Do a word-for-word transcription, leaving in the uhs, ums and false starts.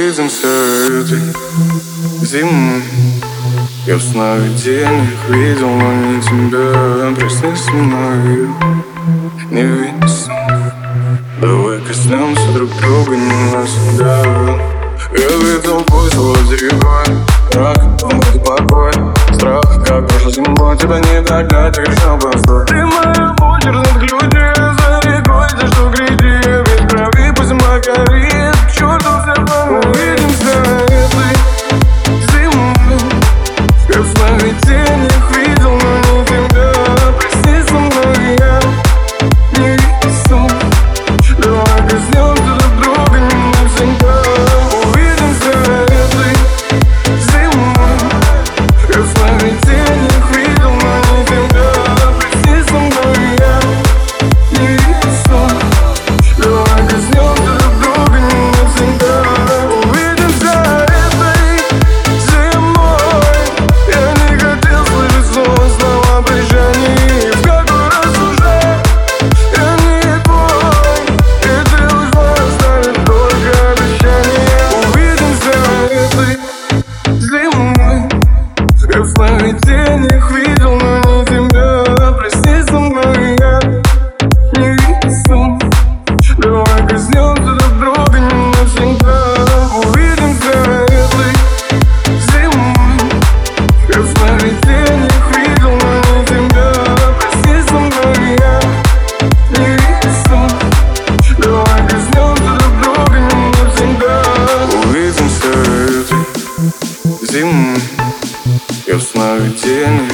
Увидимся этой зимой. Я в сновидениях видел, но не тебя. Приснись мной, не видно сон. Давай коснемся друг друга не навсегда. Я видел путь возле рекой, рак, он и покой. Страх, как прошлой зимой, тебя не догнать, ты решил постой. Ты моя боль, черных людей за рекой, за что гряди. Без крови пусть зима горит, к черту все планы. Увидимся этой зимой. Я в сновидениях видел, но не тебя. Приснись со мной, я не видел сон. Давай коснемся друг друга не навсегда. Увидимся этой зимой. Я в сновидениях видел, но не тебя. Приснись со мной, я не видел сон. Давай коснемся друг друга не навсегда. Увидимся этой зимой. Я не хотел слышать снова слова прощания. В какой раз уже я не твой, и ты ушла, оставив только обещания. Увидимся этой зимой. Я в сновидениях видел, но не тебя. Приснись со мной, я не видел сон. Давай коснемся друг друга не навсегда. Увидимся этой зимой. Я в сновидениях видел, но не тебя. Приснись со мной, я не видел сон. Давай коснемся друг друга не навсегда. Увидимся этой зимой. Я в сновидениях